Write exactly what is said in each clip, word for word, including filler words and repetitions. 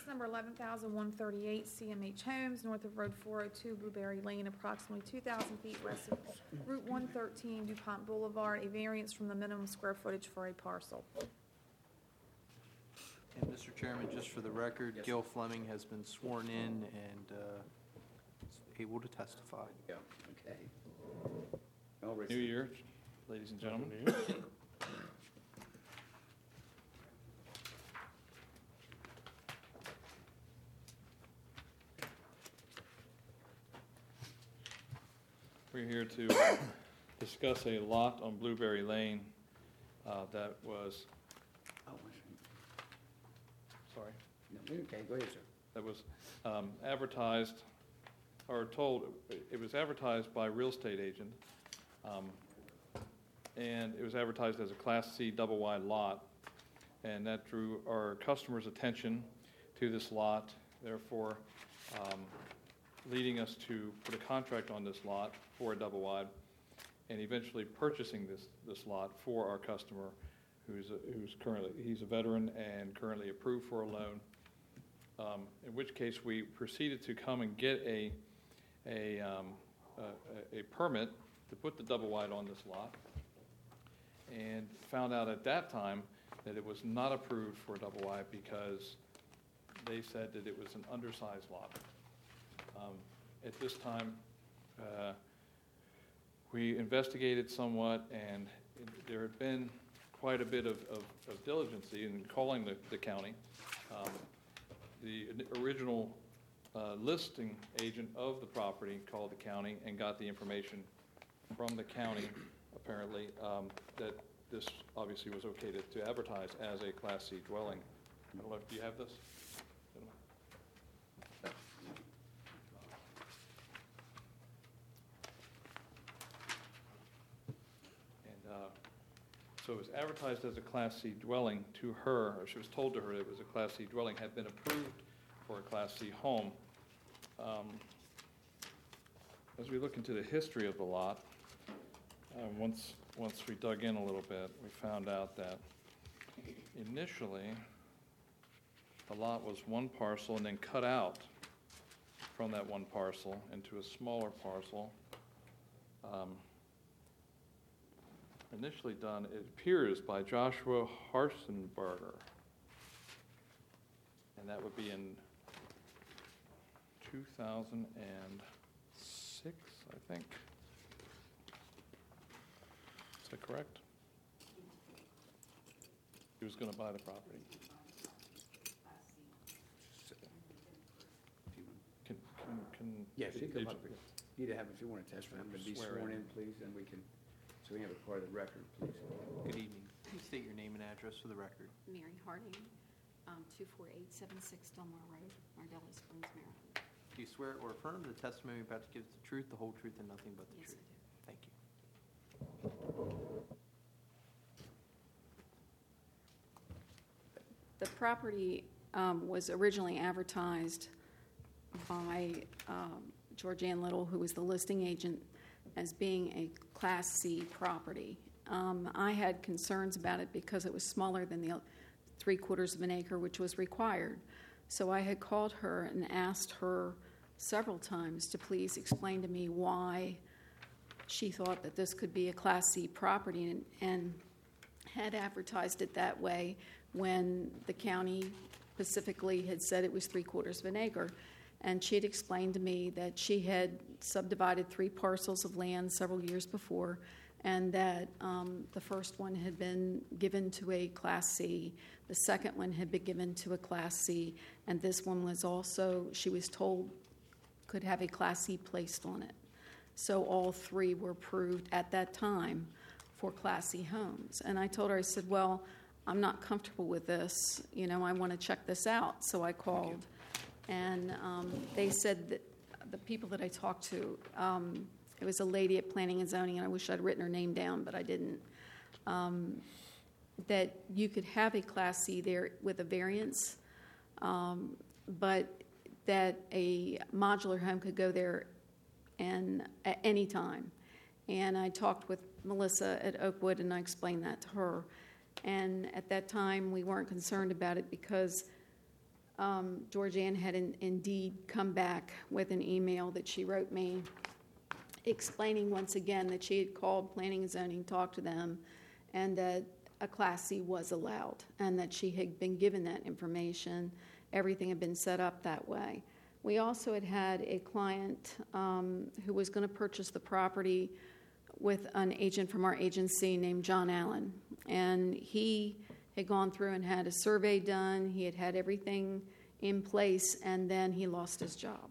number eleven thousand one thirty-eight, C M H Homes, north of Road four oh two, Blueberry Lane, approximately two thousand feet west of Route one thirteen, DuPont Boulevard, a variance from the minimum square footage for a parcel. And Mister Chairman, just for the record, Yes. Gil Fleming has been sworn in and uh, is able to testify. Yeah, okay. All right. New Year, ladies and gentlemen. We're here to uh, discuss a lot on Blueberry Lane uh, that was, Oh, I see. sorry, No, okay, go ahead, sir. that was um, advertised, or told, it was advertised by a real estate agent, um, and it was advertised as a Class C double-wide lot, and that drew our customers' attention to this lot, therefore um, leading us to put a contract on this lot for a double-wide, and eventually purchasing this, this lot for our customer, who's a, who's currently, he's a veteran and currently approved for a loan, um, in which case we proceeded to come and get a, a, um, a, a permit to put the double-wide on this lot, and found out at that time that it was not approved for a double-wide because they said that it was an undersized lot. Um, at this time, uh, we investigated somewhat, and it, there had been quite a bit of, of, of diligence in calling the, the county. Um, the original uh, listing agent of the property called the county and got the information from the county, apparently, um, that this obviously was okay to, to advertise as a Class C dwelling. I don't know, do you have this? And uh, so it was advertised as a Class C dwelling to her, or she was told to her it was a Class C dwelling, had been approved for a Class C home. Um, as we look into the history of the lot, uh, once once we dug in a little bit, we found out that initially the lot was one parcel and then cut out from that one parcel into a smaller parcel. Um, initially done, it appears, by Joshua Harsenberger. And that would be in two thousand six, I think. Is that correct? He was going to buy the property. Can, can, can. Yes, you come up, agent- you need to have, if you want to testify, but be Swear sworn in. in, please, and we can, so we have a part of the record, please. Good evening. Please state your name and address for the record. Mary Harding, um, two four eight seven six Delmar Road, Ardella Springs, Maryland. Do you swear or affirm the testimony you're about to give is the truth, the whole truth, and nothing but the Yes, I truth? do. Thank you. The property um, was originally advertised by um, Georgianne Little, who was the listing agent, as being a Class C property. Um, I had concerns about it because it was smaller than the three quarters of an acre, which was required. So I had called her and asked her several times to please explain to me why she thought that this could be a Class C property, and, and had advertised it that way when the county specifically had said it was three quarters of an acre. And she had explained to me that she had subdivided three parcels of land several years before, and that um, the first one had been given to a Class C, the second one had been given to a Class C, and this one was also, she was told, could have a Class C placed on it. So all three were approved at that time for Class C homes. And I told her, I said, well, I'm not comfortable with this. You know, I want to check this out. So I called. And um, they said that the people that I talked to, um, it was a lady at Planning and Zoning, and I wish I'd written her name down, but I didn't, um, that you could have a Class C there with a variance, um, but that a modular home could go there and at any time. And I talked with Melissa at Oakwood, and I explained that to her. And at that time, we weren't concerned about it because um, Georgianne had in- indeed come back with an email that she wrote me explaining once again that she had called Planning and Zoning, talked to them, and that a Class C was allowed, and that she had been given that information. Everything had been set up that way. We also had had a client um, who was going to purchase the property with an agent from our agency named John Allen, and he had gone through and had a survey done. He had had everything in place, and then he lost his job.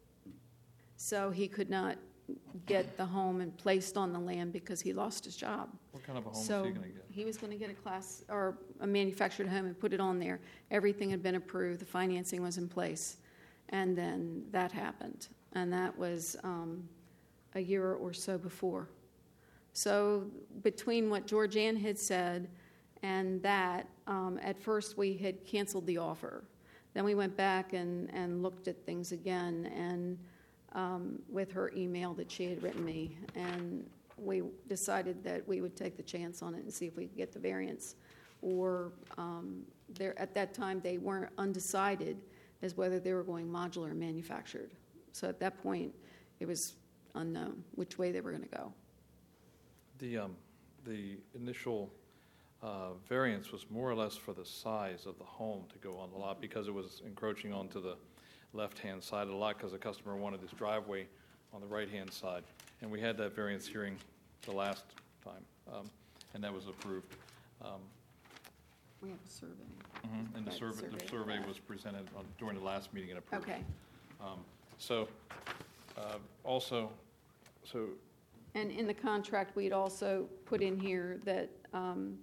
So he could not get the home and placed on the land because he lost his job. What kind of a home is he So going to get? he was going to get a class or a manufactured home and put it on there. Everything had been approved. The financing was in place. And then that happened. And that was um, a year or so before. So between what Georgianne had said and that, um, at first we had canceled the offer. Then we went back and, and looked at things again and um, with her email that she had written me. And we decided that we would take the chance on it and see if we could get the variance. Or um, there, at that time they weren't undecided as whether they were going modular or manufactured. So at that point it was unknown which way they were going to go. The, um, the initial uh, variance was more or less for the size of the home to go on the lot because it was encroaching onto the left-hand side of the lot because the customer wanted his driveway on the right-hand side. And we had that variance hearing the last time, um, and that was approved. Um, We have a survey. mhm, And the Right, survey, survey the of survey that. was presented on- during the last meeting and approved. Okay. Um, So, uh, also, so And in the contract, we'd also put in here that um,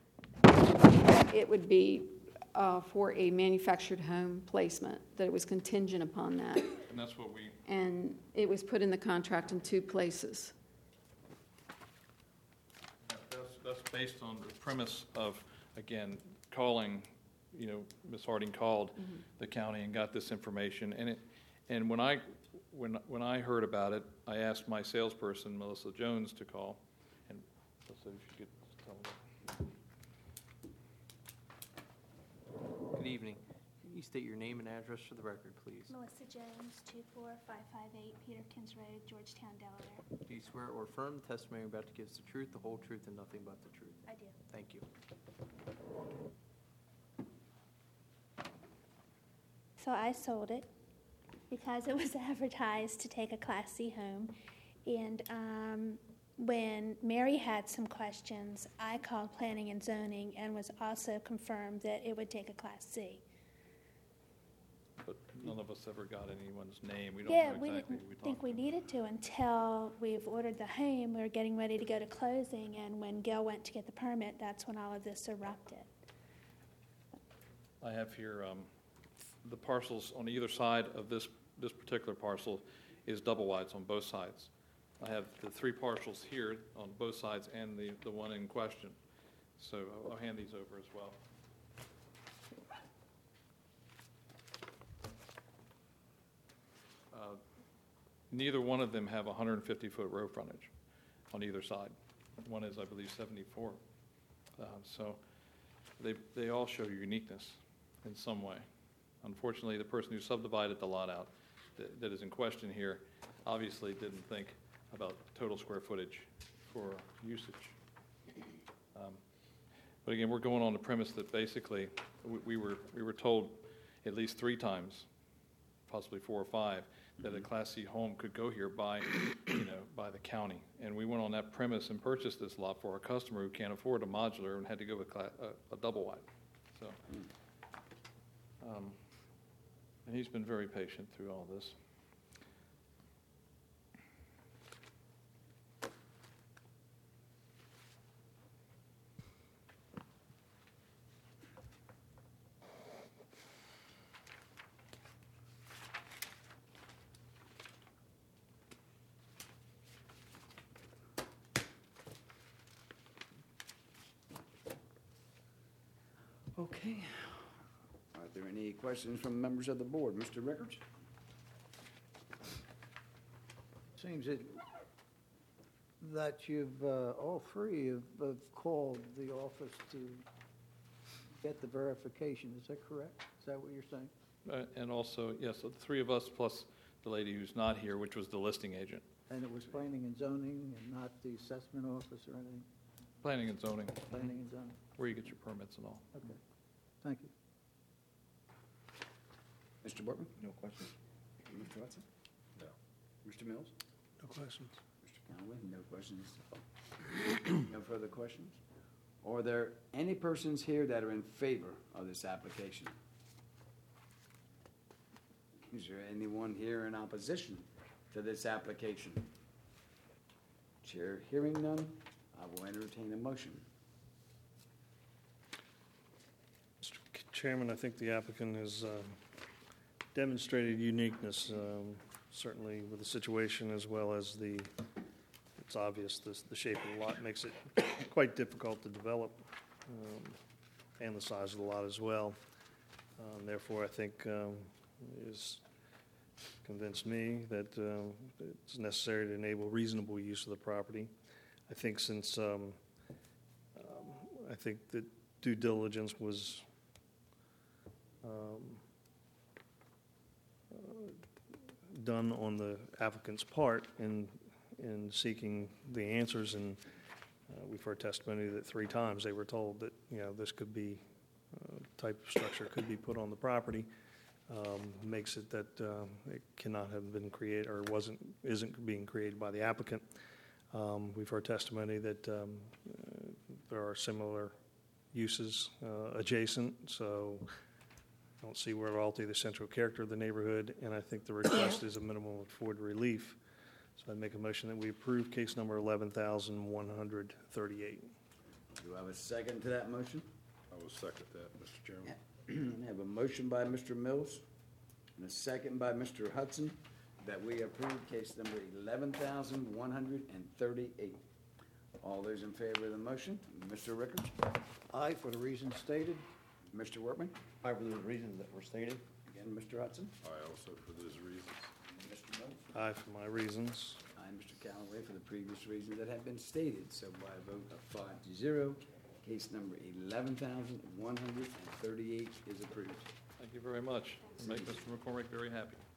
it would be uh, for a manufactured home placement, that it was contingent upon that. and that's what we, And it was put in the contract in two places. that's, that's based on the premise of, again, calling, you know, Miz Harding called the county and got this information. And it, and when I, when, when I heard about it, I asked my salesperson, Melissa Jones, to call. And Melissa, if you could tell them. Good evening. Can you state your name and address for the record, please? Melissa Jones, two four five five eight Peterkins Road, Georgetown, Delaware. Do you swear or affirm the testimony you're about to give is the truth, the whole truth, and nothing but the truth? I do. Thank you. So I sold it because it was advertised to take a Class C home. And um, when Mary had some questions, I called Planning and Zoning and was also confirmed that it would take a Class C. But none of us ever got anyone's name. We don't Yeah, know we exactly didn't who we talked think we to. needed to until we've ordered the home. We were getting ready to go to closing, and when Gail went to get the permit, that's when all of this erupted. I have here, um, the parcels on either side of this, this particular parcel is double wides on both sides. I have the three parcels here on both sides and the, the one in question. So I'll- I'll hand these over as well. Uh, Neither one of them have a one hundred fifty foot road frontage on either side. One is, I believe, seventy-four. Uh, So they, they all show uniqueness in some way. Unfortunately, the person who subdivided the lot out, that, that is in question here, obviously didn't think about total square footage for usage. Um, But again, we're going on the premise that basically, we, we were, we were told at least three times, possibly four or five, that a Class C home could go here by, you know, by the county. And we went on that premise and purchased this lot for a customer who can't afford a modular and had to go with cla- a, a double wide. So, um, and he's been very patient through all this. Okay. Are there any questions from members of the board? Mister Rickards? Seems that, that you've, uh, all three have, have called the office to get the verification. Is that correct? Is that what you're saying? Uh, And also, yes, so the three of us plus the lady who's not here, which was the listing agent. And it was planning and zoning and not the assessment office or anything? Planning and zoning, Planning and zoning, where you get your permits and all. okay. Thank you. Mister Workman? No questions? Mister Hudson? No. Mister Mills? No questions. Mister Conway? No questions. No further questions? Are there any persons here that are in favor of this application? Is there anyone here in opposition to this application? Chair hearing none, I will entertain a motion. Mister Chairman, I think the applicant has um, demonstrated uniqueness, um, certainly with the situation as well as the, it's obvious, this- the shape of the lot makes it quite difficult to develop, um, and the size of the lot as well. Um, Therefore, I think um, is convinced me that um, it's necessary to enable reasonable use of the property. I think since, um, um, I think that due diligence was um, uh, done on the applicant's part in, in seeking the answers, and uh, we've heard testimony that three times they were told that, you know, this could be, uh, type of structure could be put on the property. Um, makes it that um, it cannot have been created or wasn't, isn't being created by the applicant. Um, We've heard testimony that um, uh, there are similar uses uh, adjacent, so I don't see where it will alter the central character of the neighborhood, and I think the request is a minimum of afforded relief. So I'd make a motion that we approve case number eleven thousand one hundred thirty-eight. Do I have a second to that motion? I will second that, Mister Chairman. I have a motion by Mister Mills and a second by Mister Hudson that we approve case number eleven thousand one hundred thirty-eight. All those in favor of the motion, Mister Rickards, Aye, for the reasons stated. Mister Workman, Aye, for the reasons that were stated. again, Mister Hudson, Aye, also for those reasons. Mister Mills, Aye for my reasons. and Mister Callaway for the previous reasons that have been stated. So by a vote of five to zero, case number eleven thousand one hundred thirty-eight is approved. Thank you very much. Make Mister McCormick very happy.